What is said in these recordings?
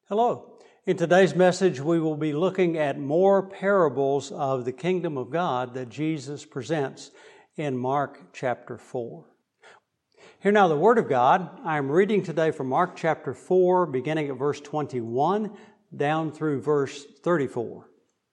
Hello. In today's message, we will be looking at more parables of the kingdom of God that Jesus presents in Mark chapter 4. Hear now the Word of God. I am reading today from Mark chapter 4, beginning at verse 21 down through verse 34.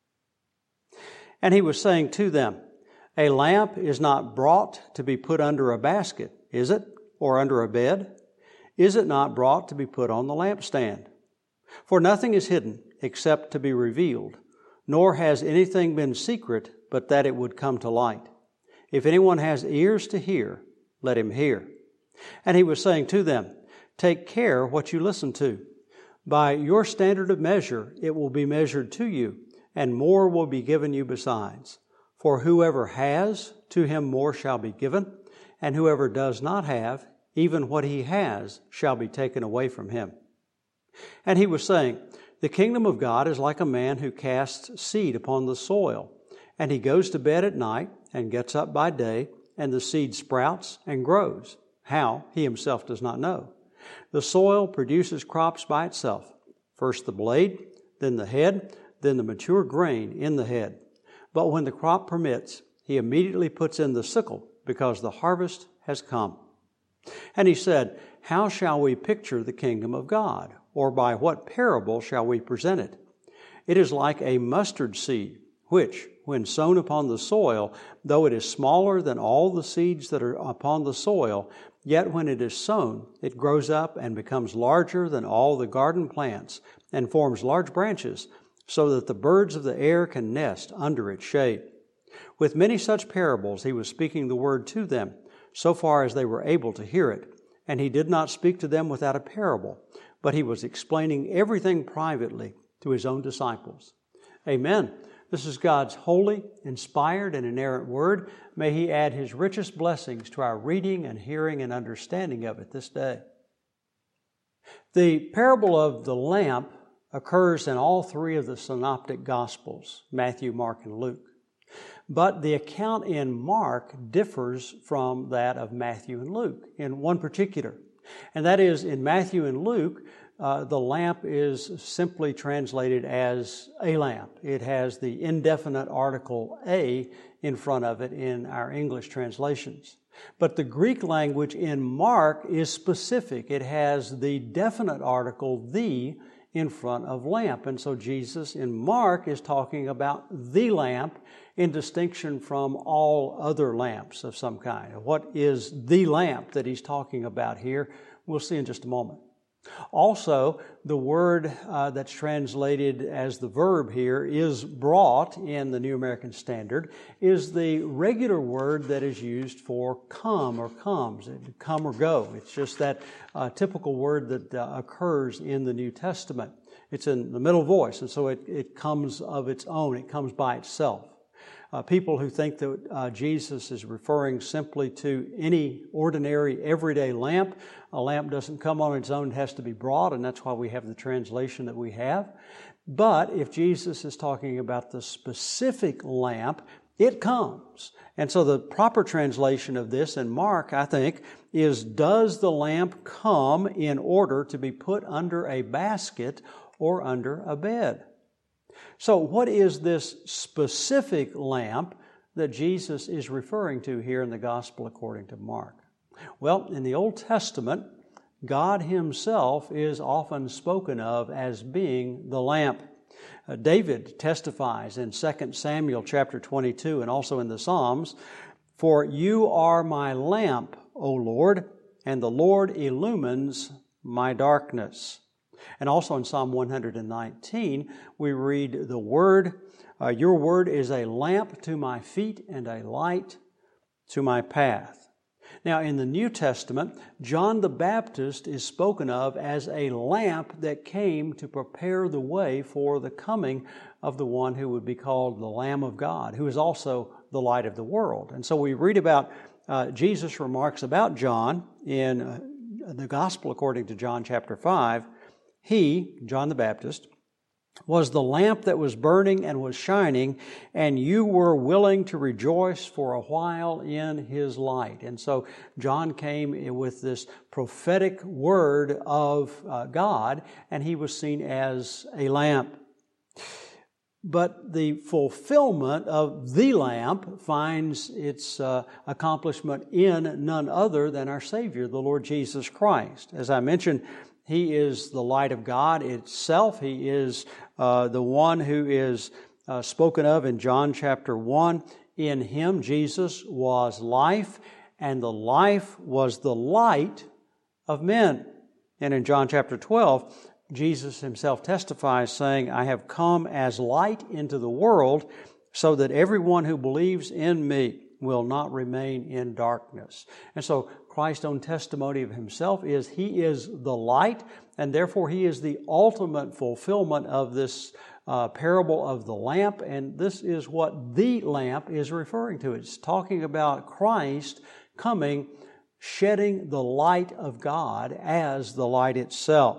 And he was saying to them, "A lamp is not brought to be put under a basket, is it? Or under a bed? Is it not brought to be put on the lampstand? For nothing is hidden except to be revealed, nor has anything been secret but that it would come to light. If anyone has ears to hear, let him hear." And he was saying to them, "Take care what you listen to. By your standard of measure it will be measured to you, and more will be given you besides. For whoever has, to him more shall be given, and whoever does not have, even what he has shall be taken away from him." And he was saying, "The kingdom of God is like a man who casts seed upon the soil, and he goes to bed at night and gets up by day, and the seed sprouts and grows. How, he himself does not know. The soil produces crops by itself, first the blade, then the head, then the mature grain in the head. But when the crop permits, he immediately puts in the sickle, because the harvest has come." And he said, "How shall we picture the kingdom of God? Or by what parable shall we present it? It is like a mustard seed, which, when sown upon the soil, though it is smaller than all the seeds that are upon the soil, yet when it is sown, it grows up and becomes larger than all the garden plants, and forms large branches, so that the birds of the air can nest under its shade." With many such parables he was speaking the word to them, so far as they were able to hear it. And he did not speak to them without a parable, but he was explaining everything privately to his own disciples. Amen. This is God's holy, inspired, and inerrant word. May he add his richest blessings to our reading and hearing and understanding of it this day. The parable of the lamp occurs in all three of the synoptic gospels, Matthew, Mark, and Luke. But the account in Mark differs from that of Matthew and Luke in one particular. And that is, in Matthew and Luke, the lamp is simply translated as a lamp. It has the indefinite article a in front of it in our English translations. But the Greek language in Mark is specific. It has the definite article the in front of lamp. And so Jesus in Mark is talking about the lamp in distinction from all other lamps of some kind. What is the lamp that he's talking about here? We'll see in just a moment. Also, the word that's translated as the verb here is brought in the New American Standard is the regular word that is used for come or comes, come or go. It's just that typical word that occurs in the New Testament. It's in the middle voice, and so it comes of its own. It comes by itself. People who think that Jesus is referring simply to any ordinary, everyday lamp. A lamp doesn't come on its own, it has to be brought, and that's why we have the translation that we have. But if Jesus is talking about the specific lamp, it comes. And so the proper translation of this in Mark, I think, is, does the lamp come in order to be put under a basket or under a bed? So what is this specific lamp that Jesus is referring to here in the Gospel according to Mark? Well, in the Old Testament, God Himself is often spoken of as being the lamp. David testifies in 2 Samuel chapter 22 and also in the Psalms, "For you are my lamp, O Lord, and the Lord illumines my darkness." And also in Psalm 119, we read the word, "Your word is a lamp to my feet and a light to my path." Now in the New Testament, John the Baptist is spoken of as a lamp that came to prepare the way for the coming of the one who would be called the Lamb of God, who is also the light of the world. And so we read about Jesus' remarks about John in the Gospel according to John chapter 5. He, John the Baptist, was the lamp that was burning and was shining, and you were willing to rejoice for a while in His light. And so John came with this prophetic word of God, and he was seen as a lamp. But the fulfillment of the lamp finds its accomplishment in none other than our Savior, the Lord Jesus Christ. As I mentioned, He is the light of God itself. He is the one who is spoken of in John chapter 1. In Him, Jesus, was life, and the life was the light of men. And in John chapter 12, Jesus Himself testifies, saying, I have come as light into the world, so that everyone who believes in Me will not remain in darkness. And so Christ's own testimony of Himself is He is the light, and therefore He is the ultimate fulfillment of this parable of the lamp, and this is what the lamp is referring to. It's talking about Christ coming, shedding the light of God as the light itself.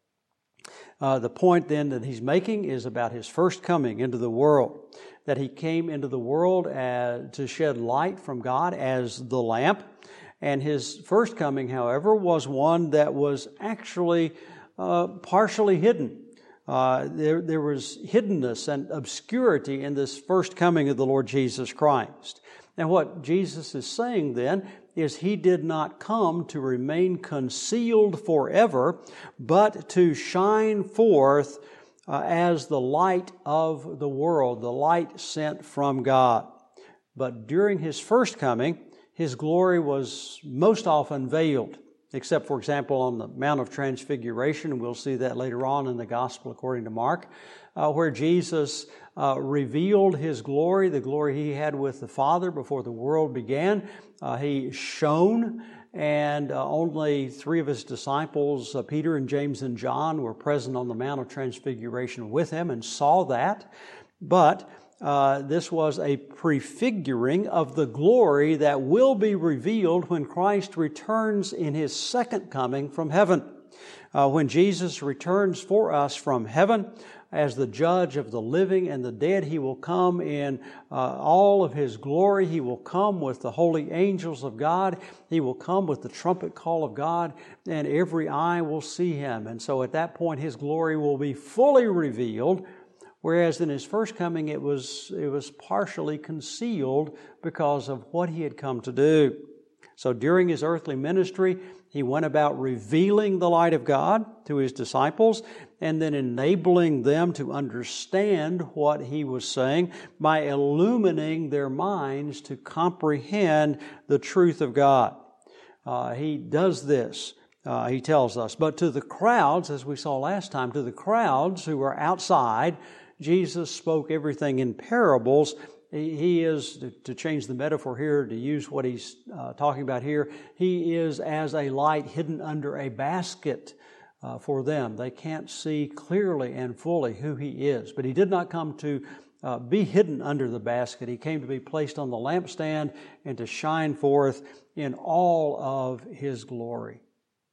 The point then that He's making is about His first coming into the world, that He came into the world to shed light from God as the lamp. And His first coming, however, was one that was actually partially hidden. There was hiddenness and obscurity in this first coming of the Lord Jesus Christ. And what Jesus is saying then is He did not come to remain concealed forever, but to shine forth as the light of the world, the light sent from God. But during His first coming, His glory was most often veiled, except, for example, on the Mount of Transfiguration. We'll see that later on in the Gospel according to Mark, where Jesus revealed His glory, the glory He had with the Father before the world began. He shone, and only 3 of His disciples, Peter and James and John, were present on the Mount of Transfiguration with Him and saw that. But this was a prefiguring of the glory that will be revealed when Christ returns in His second coming from heaven. When Jesus returns for us from heaven as the judge of the living and the dead, He will come in all of His glory. He will come with the holy angels of God. He will come with the trumpet call of God, and every eye will see Him. And so at that point, His glory will be fully revealed, whereas in His first coming it was partially concealed because of what He had come to do. So during His earthly ministry, He went about revealing the light of God to His disciples and then enabling them to understand what He was saying by illumining their minds to comprehend the truth of God. He does this. He tells us. But to the crowds, as we saw last time, to the crowds who were outside, Jesus spoke everything in parables. He is, to change the metaphor here, to use what He's talking about here, He is as a light hidden under a basket for them. They can't see clearly and fully who He is. But He did not come to be hidden under the basket. He came to be placed on the lampstand and to shine forth in all of His glory.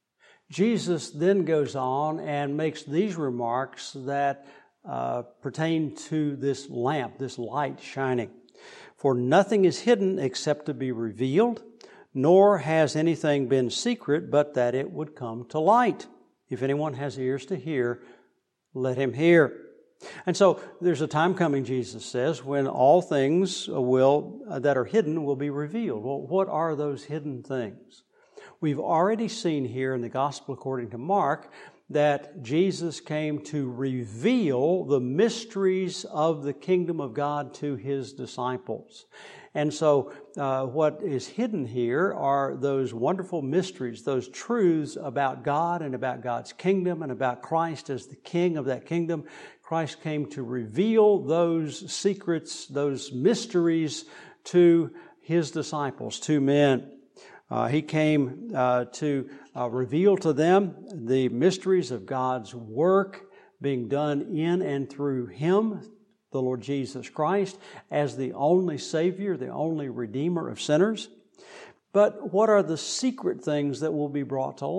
Jesus then goes on and makes these remarks that pertain to this lamp, this light shining. For nothing is hidden except to be revealed, nor has anything been secret but that it would come to light. If anyone has ears to hear, let him hear. And so there's a time coming, Jesus says, when all things that are hidden will be revealed. Well, what are those hidden things? We've already seen here in the Gospel according to Mark that Jesus came to reveal the mysteries of the kingdom of God to His disciples. And so what is hidden here are those wonderful mysteries, those truths about God and about God's kingdom and about Christ as the King of that kingdom. Christ came to reveal those secrets, those mysteries to His disciples, to men. He came to reveal to them the mysteries of God's work being done in and through Him, the Lord Jesus Christ, as the only Savior, the only Redeemer of sinners. But what are the secret things that will be brought to light?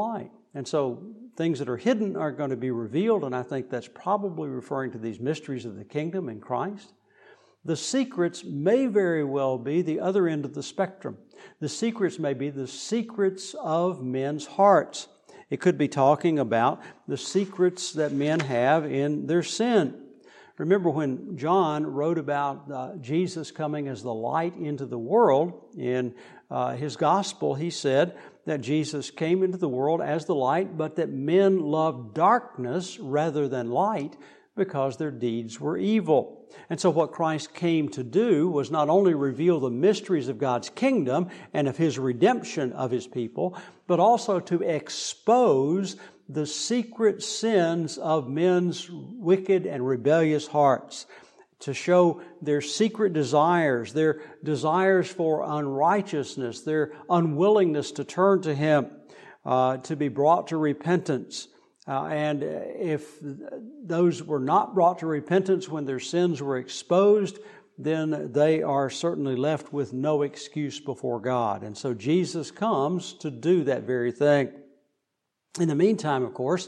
And so things that are hidden are going to be revealed, and I think that's probably referring to these mysteries of the kingdom in Christ. The secrets may very well be the other end of the spectrum. The secrets may be the secrets of men's hearts. It could be talking about the secrets that men have in their sin. Remember when John wrote about Jesus coming as the light into the world, in his gospel, he said that Jesus came into the world as the light, but that men loved darkness rather than light because their deeds were evil. And so what Christ came to do was not only reveal the mysteries of God's kingdom and of His redemption of His people, but also to expose the secret sins of men's wicked and rebellious hearts, to show their secret desires, their desires for unrighteousness, their unwillingness to turn to Him, to be brought to repentance. And if those were not brought to repentance when their sins were exposed, then they are certainly left with no excuse before God. And so Jesus comes to do that very thing. In the meantime, of course,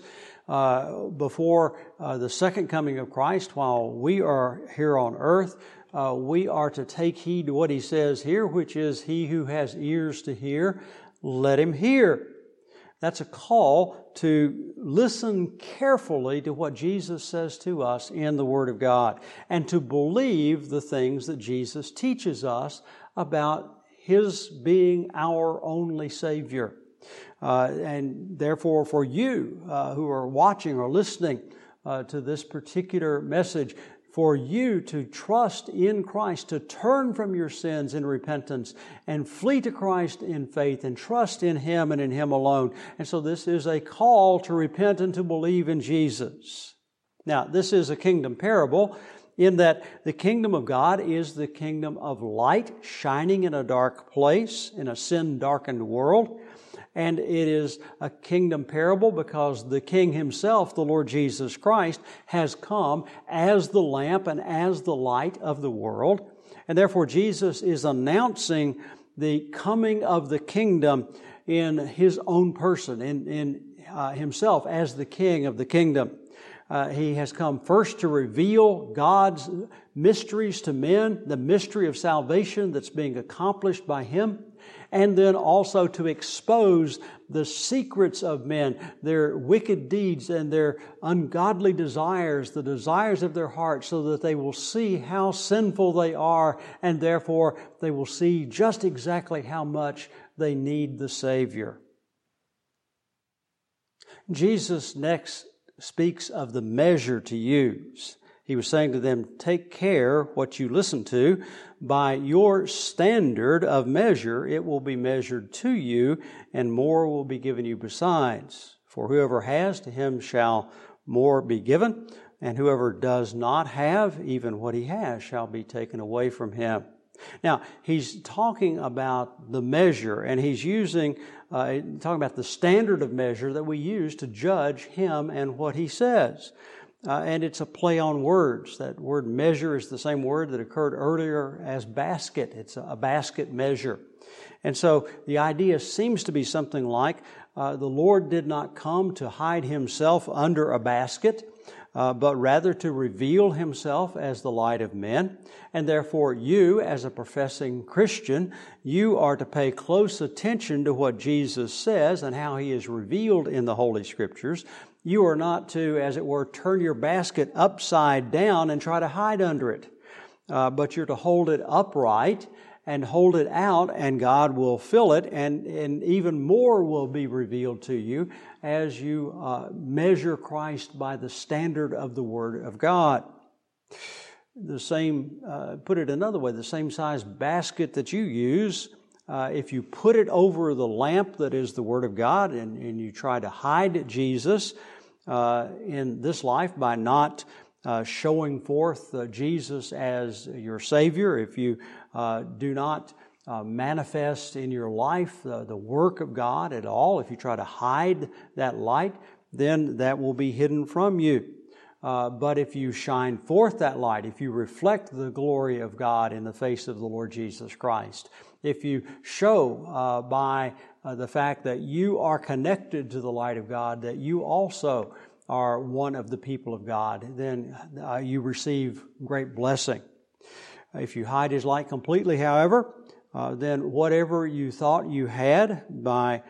before the second coming of Christ, while we are here on earth, we are to take heed to what He says here, which is, he who has ears to hear, let him hear. That's a call to listen carefully to what Jesus says to us in the Word of God, and to believe the things that Jesus teaches us about His being our only Savior. And therefore, for you who are watching or listening to this particular message, for you to trust in Christ, to turn from your sins in repentance and flee to Christ in faith and trust in Him and in Him alone. And so this is a call to repent and to believe in Jesus. Now, this is a kingdom parable in that the kingdom of God is the kingdom of light shining in a dark place, in a sin-darkened world. And it is a kingdom parable because the King Himself, the Lord Jesus Christ, has come as the lamp and as the light of the world. And therefore Jesus is announcing the coming of the kingdom in His own person, in Himself as the King of the kingdom. He has come first to reveal God's mysteries to men, the mystery of salvation that's being accomplished by Him, and then also to expose the secrets of men, their wicked deeds and their ungodly desires, the desires of their hearts, so that they will see how sinful they are, and therefore they will see just exactly how much they need the Savior. Jesus next speaks of the measure to use. He was saying to them, take care what you listen to. By your standard of measure, it will be measured to you, and more will be given you besides. For whoever has, to him shall more be given, and whoever does not have, even what he has shall be taken away from him. Now, he's talking about the measure, and he's talking about the standard of measure that we use to judge him and what he says. And it's a play on words. That word measure is the same word that occurred earlier as basket. It's a basket measure. And so the idea seems to be something like the Lord did not come to hide Himself under a basket, but rather to reveal Himself as the light of men. And therefore you, as a professing Christian, you are to pay close attention to what Jesus says and how He is revealed in the Holy Scriptures. You are not to, as it were, turn your basket upside down and try to hide under it. But you're to hold it upright and hold it out, and God will fill it, and even more will be revealed to you as you measure Christ by the standard of the Word of God. The same, put it another way, the same size basket that you use, if you put it over the lamp that is the Word of God, and you try to hide Jesus in this life by not showing forth Jesus as your Savior, if you do not manifest in your life the work of God at all, if you try to hide that light, then that will be hidden from you. But if you shine forth that light, if you reflect the glory of God in the face of the Lord Jesus Christ, if you show by the fact that you are connected to the light of God, that you also are one of the people of God, then you receive great blessing. If you hide His light completely, however, then whatever you thought you had by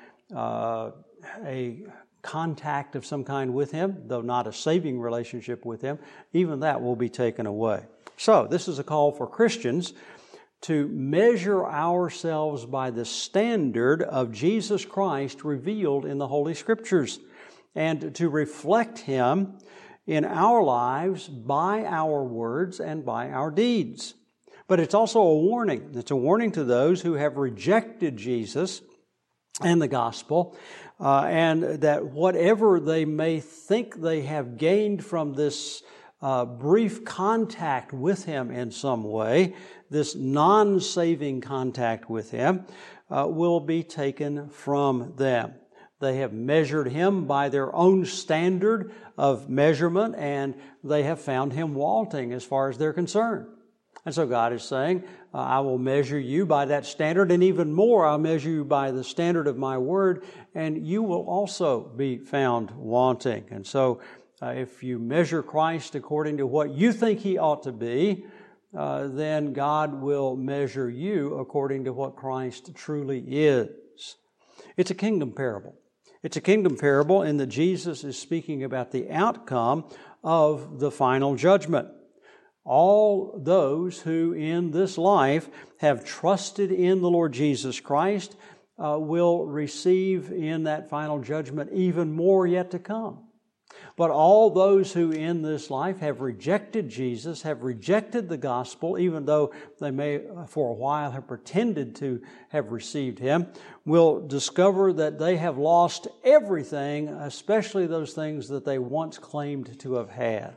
a contact of some kind with Him, though not a saving relationship with Him, even that will be taken away. So, this is a call for Christians to measure ourselves by the standard of Jesus Christ revealed in the Holy Scriptures, and to reflect Him in our lives by our words and by our deeds. But it's also a warning. It's a warning to those who have rejected Jesus and the gospel, and that whatever they may think they have gained from this brief contact with Him in some way, this non-saving contact with Him, will be taken from them. They have measured Him by their own standard of measurement, and they have found Him wanting as far as they're concerned. And so God is saying, I will measure you by that standard, and even more, I'll measure you by the standard of my word, and you will also be found wanting. And so if you measure Christ according to what you think He ought to be, then God will measure you according to what Christ truly is. It's a kingdom parable. It's a kingdom parable in that Jesus is speaking about the outcome of the final judgment. All those who in this life have trusted in the Lord Jesus Christ will receive in that final judgment even more yet to come. But all those who in this life have rejected Jesus, have rejected the gospel, even though they may for a while have pretended to have received Him, will discover that they have lost everything, especially those things that they once claimed to have had.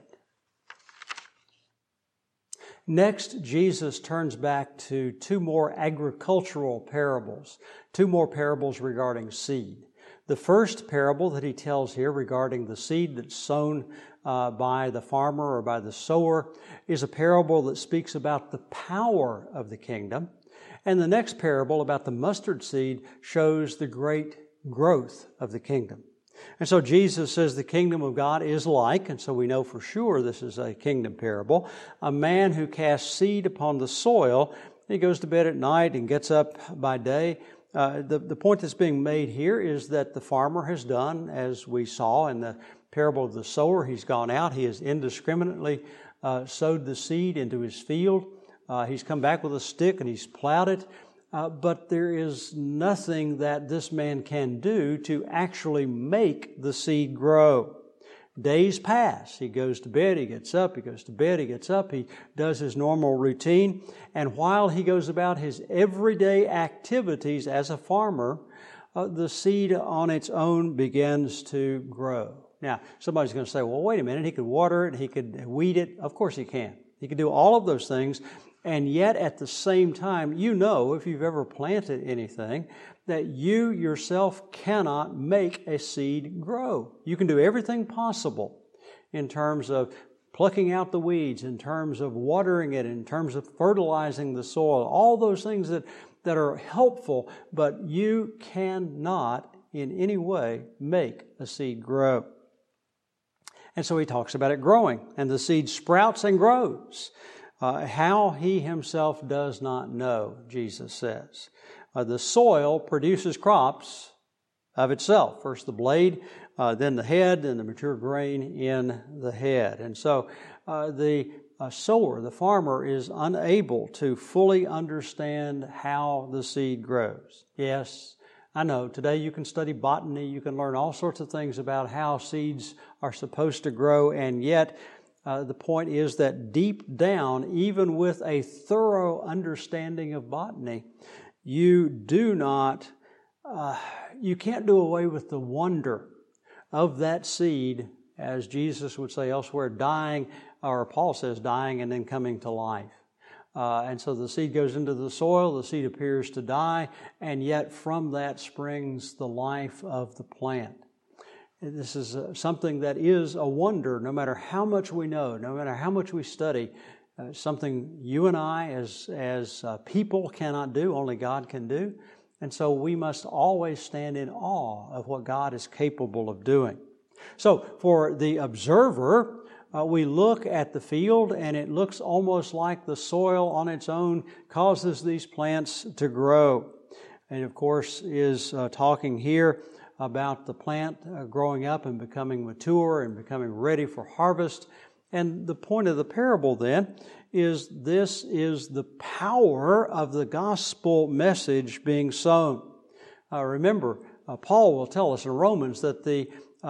Next, Jesus turns back to two more agricultural parables, two more parables regarding seed. The first parable that He tells here regarding the seed that's sown by the farmer or by the sower is a parable that speaks about the power of the kingdom. And the next parable about the mustard seed shows the great growth of the kingdom. And so Jesus says the kingdom of God is like, and so we know for sure this is a kingdom parable, a man who casts seed upon the soil. He goes to bed at night and gets up by day. The point that's being made here is that the farmer has done, as we saw in the parable of the sower. He's gone out. He has indiscriminately sowed the seed into his field. He's come back with a stick and he's plowed it. But there is nothing that this man can do to actually make the seed grow. Days pass. He goes to bed, he gets up, he goes to bed, he gets up, he does his normal routine. And while he goes about his everyday activities as a farmer, the seed on its own begins to grow. Now, somebody's going to say, well, wait a minute, he could water it, he could weed it. Of course he can. He can do all of those things. And yet at the same time, you know, if you've ever planted anything, that you yourself cannot make a seed grow. You can do everything possible in terms of plucking out the weeds, in terms of watering it, in terms of fertilizing the soil, all those things that are helpful, but you cannot in any way make a seed grow. And so he talks about it growing, and the seed sprouts and grows. How he himself does not know, Jesus says. The soil produces crops of itself. First the blade, then the head, then the mature grain in the head. And so the sower, the farmer, is unable to fully understand how the seed grows. Yes, I know, today you can study botany, you can learn all sorts of things about how seeds are supposed to grow, and yet the point is that deep down, even with a thorough understanding of botany, you can't do away with the wonder of that seed, as Jesus would say elsewhere, dying, or Paul says dying and then coming to life. And so the seed goes into the soil, the seed appears to die, and yet from that springs the life of the plant. This is something that is a wonder, no matter how much we know, no matter how much we study, something you and I as people cannot do, only God can do. And so we must always stand in awe of what God is capable of doing. So for the observer, we look at the field and it looks almost like the soil on its own causes these plants to grow. And of course is talking here about the plant growing up and becoming mature and becoming ready for harvest. And the point of the parable then is this is the power of the gospel message being sown. Remember, Paul will tell us in Romans that the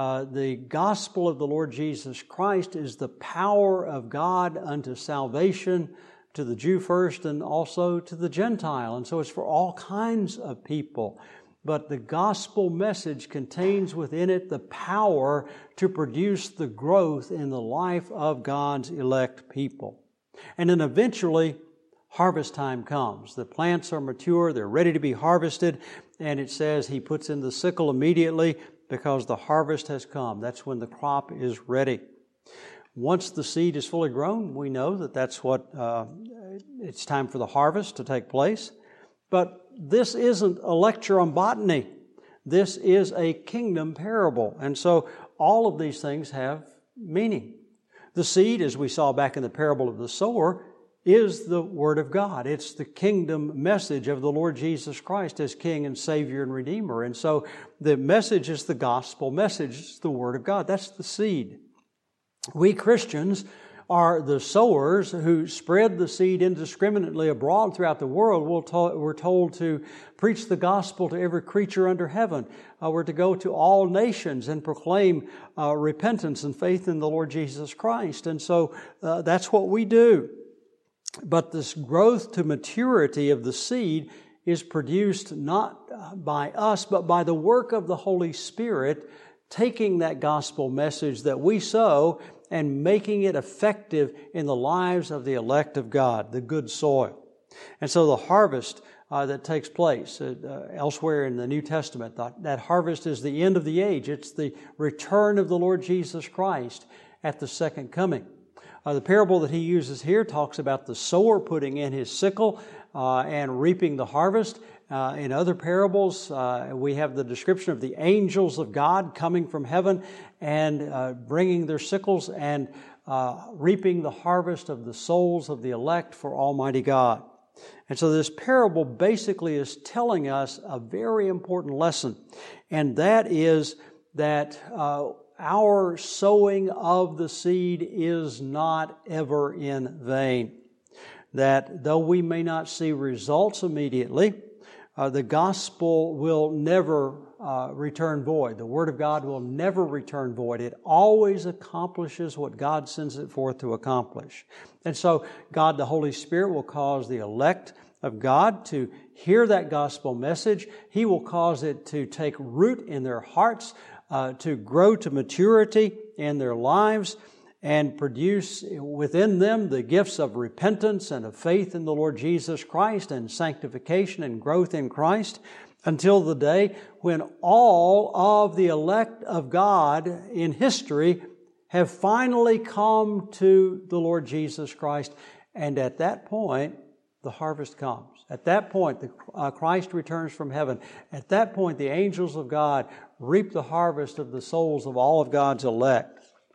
gospel of the Lord Jesus Christ is the power of God unto salvation to the Jew first and also to the Gentile. And so it's for all kinds of people. But the gospel message contains within it the power to produce the growth in the life of God's elect people. And then eventually, harvest time comes. The plants are mature, they're ready to be harvested, and it says He puts in the sickle immediately because the harvest has come. That's when the crop is ready. Once the seed is fully grown, we know that that's what it's time for the harvest to take place. But this isn't a lecture on botany. This is a kingdom parable. And so all of these things have meaning. The seed, as we saw back in the parable of the sower, is the Word of God. It's the kingdom message of the Lord Jesus Christ as King and Savior and Redeemer. And so the message is the gospel message. It's the Word of God. That's the seed. We Christians are the sowers who spread the seed indiscriminately abroad throughout the world. We're told to preach the gospel to every creature under heaven. We're to go to all nations and proclaim repentance and faith in the Lord Jesus Christ. And so that's what we do. But this growth to maturity of the seed is produced not by us, but by the work of the Holy Spirit, taking that gospel message that we sow and making it effective in the lives of the elect of God, the good soil. And so the harvest that takes place elsewhere in the New Testament, that harvest is the end of the age. It's the return of the Lord Jesus Christ at the second coming. The parable that he uses here talks about the sower putting in his sickle and reaping the harvest. In other parables, we have the description of the angels of God coming from heaven and bringing their sickles and reaping the harvest of the souls of the elect for Almighty God. And so this parable basically is telling us a very important lesson, and that is that our sowing of the seed is not ever in vain. That though we may not see results immediately, the gospel will never return void. The Word of God will never return void. It always accomplishes what God sends it forth to accomplish. And so God, the Holy Spirit, will cause the elect of God to hear that gospel message. He will cause it to take root in their hearts, to grow to maturity in their lives, and produce within them the gifts of repentance and of faith in the Lord Jesus Christ and sanctification and growth in Christ until the day when all of the elect of God in history have finally come to the Lord Jesus Christ. And at that point, the harvest comes. At that point, Christ returns from heaven. At that point, the angels of God reap the harvest of the souls of all of God's elect.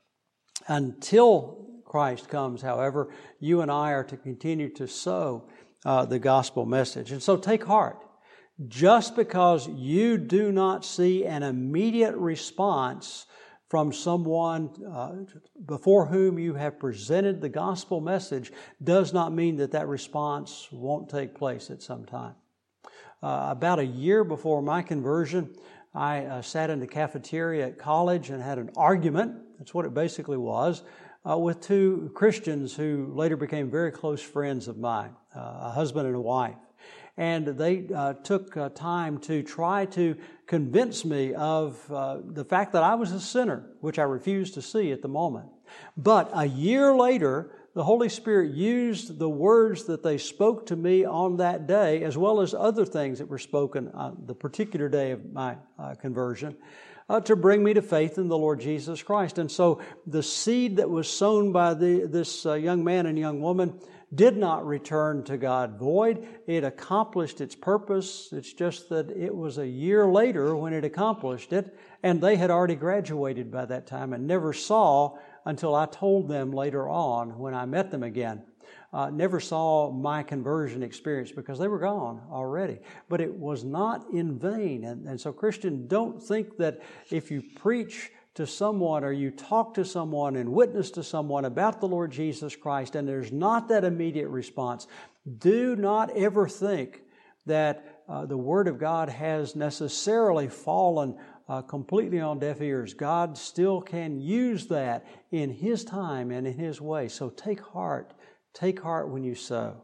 Until Christ comes, however, you and I are to continue to sow the gospel message. And so take heart. Just because you do not see an immediate response from someone before whom you have presented the gospel message does not mean that that response won't take place at some time. About a year before my conversion, I sat in the cafeteria at college and had an argument, that's what it basically was, with two Christians who later became very close friends of mine, a husband and a wife. And they took time to try to convince me of the fact that I was a sinner, which I refused to see at the moment. But a year later, the Holy Spirit used the words that they spoke to me on that day, as well as other things that were spoken on the particular day of my conversion, to bring me to faith in the Lord Jesus Christ. And so the seed that was sown by this young man and young woman did not return to God void. It accomplished its purpose. It's just that it was a year later when it accomplished it, and they had already graduated by that time and never saw, until I told them later on when I met them again, never saw my conversion experience because they were gone already. But it was not in vain. And so, Christian, don't think that if you preach to someone or you talk to someone and witness to someone about the Lord Jesus Christ and there's not that immediate response, do not ever think that the Word of God has necessarily fallen completely on deaf ears. God still can use that in His time and in His way. So take heart. Take heart when you sow.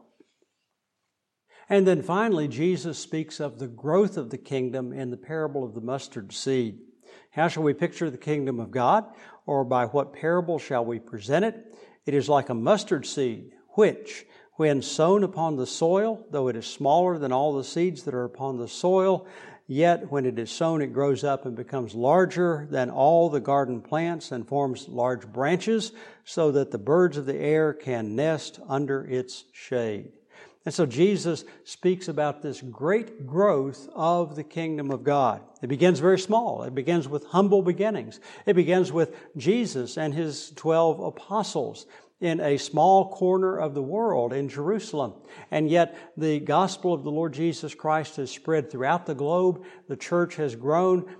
And then finally, Jesus speaks of the growth of the kingdom in the parable of the mustard seed. How shall we picture the kingdom of God, or by what parable shall we present it? It is like a mustard seed, which, when sown upon the soil, though it is smaller than all the seeds that are upon the soil, yet when it is sown, it grows up and becomes larger than all the garden plants and forms large branches, so that the birds of the air can nest under its shade. And so Jesus speaks about this great growth of the kingdom of God. It begins very small. It begins with humble beginnings. It begins with Jesus and His 12 apostles in a small corner of the world in Jerusalem. And yet the gospel of the Lord Jesus Christ has spread throughout the globe. The church has grown.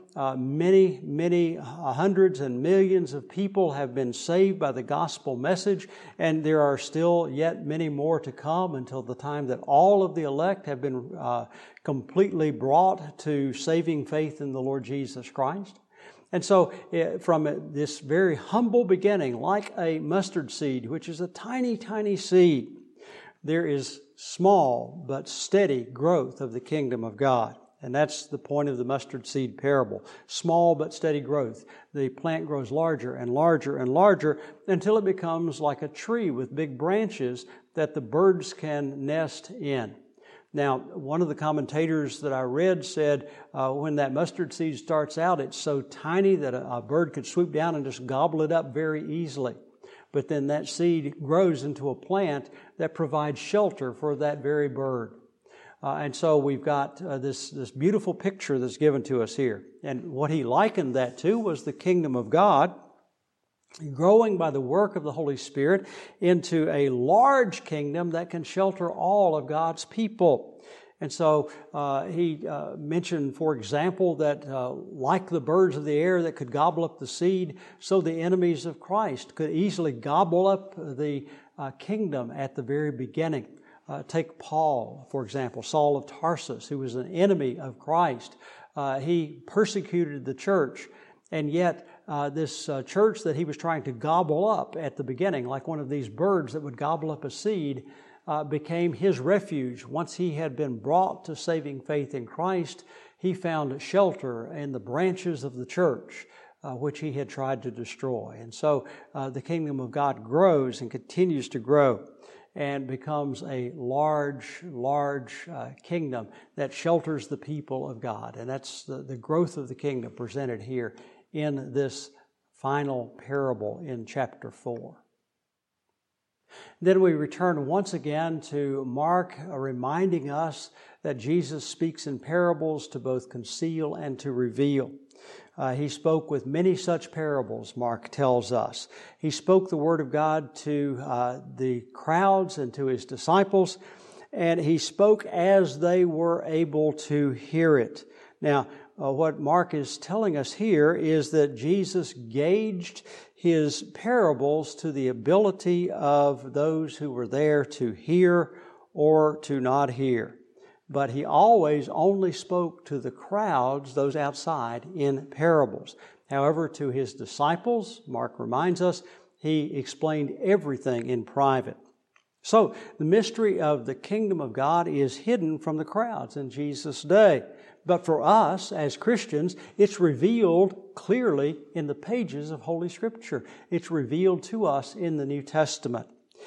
Many hundreds and millions of people have been saved by the gospel message, and there are still yet many more to come until the time that all of the elect have been completely brought to saving faith in the Lord Jesus Christ. And so from this very humble beginning, like a mustard seed, which is a tiny, tiny seed, there is small but steady growth of the kingdom of God. And that's the point of the mustard seed parable. Small but steady growth. The plant grows larger and larger and larger until it becomes like a tree with big branches that the birds can nest in. Now, one of the commentators that I read said when that mustard seed starts out, it's so tiny that a bird could swoop down and just gobble it up very easily. But then that seed grows into a plant that provides shelter for that very bird. And so we've got this beautiful picture that's given to us here. And what he likened that to was the kingdom of God growing by the work of the Holy Spirit into a large kingdom that can shelter all of God's people. And so he mentioned, for example, that like the birds of the air that could gobble up the seed, so the enemies of Christ could easily gobble up the kingdom at the very beginning. Take Paul, for example, Saul of Tarsus, who was an enemy of Christ. He persecuted the church, and yet this church that he was trying to gobble up at the beginning, like one of these birds that would gobble up a seed, became his refuge. Once he had been brought to saving faith in Christ, he found shelter in the branches of the church, which he had tried to destroy. And so the kingdom of God grows and continues to grow and becomes a large kingdom that shelters the people of God. And that's the growth of the kingdom presented here in this final parable in chapter 4. Then we return once again to Mark, reminding us that Jesus speaks in parables to both conceal and to reveal. He spoke with many such parables, Mark tells us. He spoke the Word of God to the crowds and to His disciples, and He spoke as they were able to hear it. Now, what Mark is telling us here is that Jesus gauged His parables to the ability of those who were there to hear or to not hear. But He always only spoke to the crowds, those outside, in parables. However, to His disciples, Mark reminds us, He explained everything in private. So, the mystery of the kingdom of God is hidden from the crowds in Jesus' day. But for us, as Christians, it's revealed clearly in the pages of Holy Scripture. It's revealed to us in the New Testament.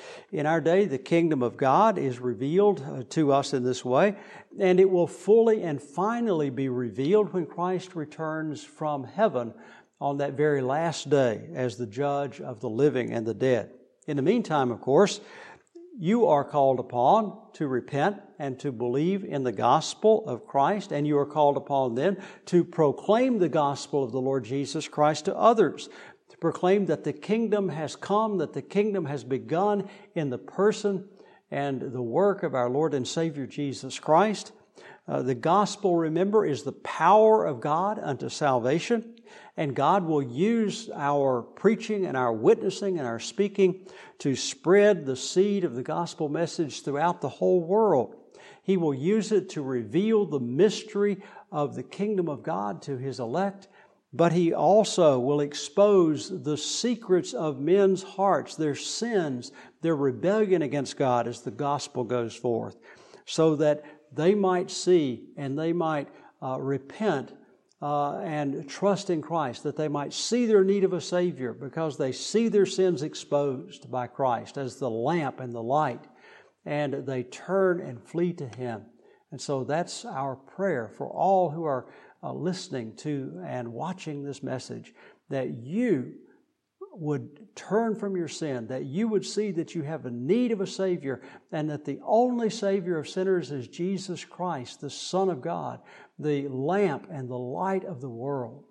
In our day, the kingdom of God is revealed to us in this way, and it will fully and finally be revealed when Christ returns from heaven on that very last day as the judge of the living and the dead. In the meantime, of course, you are called upon to repent and to believe in the gospel of Christ, and you are called upon then to proclaim the gospel of the Lord Jesus Christ to others, to proclaim that the kingdom has come, that the kingdom has begun in the person and the work of our Lord and Savior Jesus Christ. The gospel, remember, is the power of God unto salvation, and God will use our preaching and our witnessing and our speaking to spread the seed of the gospel message throughout the whole world. He will use it to reveal the mystery of the kingdom of God to His elect, but He also will expose the secrets of men's hearts, their sins, their rebellion against God as the gospel goes forth, so that they might see and they might repent and trust in Christ, that they might see their need of a Savior because they see their sins exposed by Christ as the lamp and the light, and they turn and flee to Him. And so that's our prayer for all who are listening to and watching this message, that you would turn from your sin, that you would see that you have a need of a Savior, and that the only Savior of sinners is Jesus Christ, the Son of God, the lamp and the light of the world.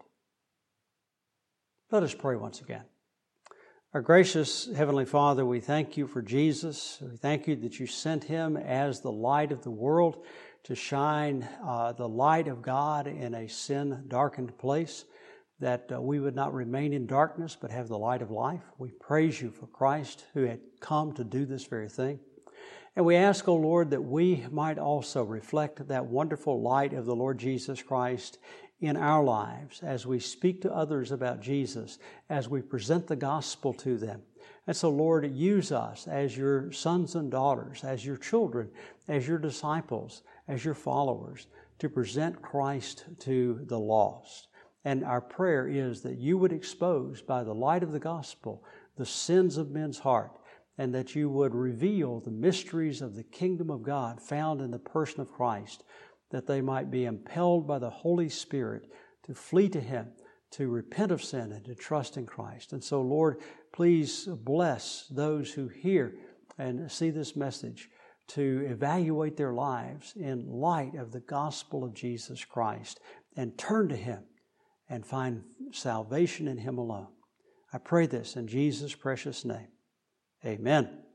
Let us pray once again. Our gracious Heavenly Father, we thank You for Jesus. We thank You that You sent Him as the light of the world to shine the light of God in a sin-darkened place, that we would not remain in darkness but have the light of life. We praise You for Christ who had come to do this very thing. And we ask, O Lord, that we might also reflect that wonderful light of the Lord Jesus Christ in our lives as we speak to others about Jesus, as we present the gospel to them. And so, Lord, use us as Your sons and daughters, as Your children, as Your disciples, as Your followers, to present Christ to the lost. And our prayer is that You would expose by the light of the gospel the sins of men's heart, and that You would reveal the mysteries of the kingdom of God found in the person of Christ, that they might be impelled by the Holy Spirit to flee to Him, to repent of sin, and to trust in Christ. And so, Lord, please bless those who hear and see this message to evaluate their lives in light of the gospel of Jesus Christ and turn to Him and find salvation in Him alone. I pray this in Jesus' precious name. Amen.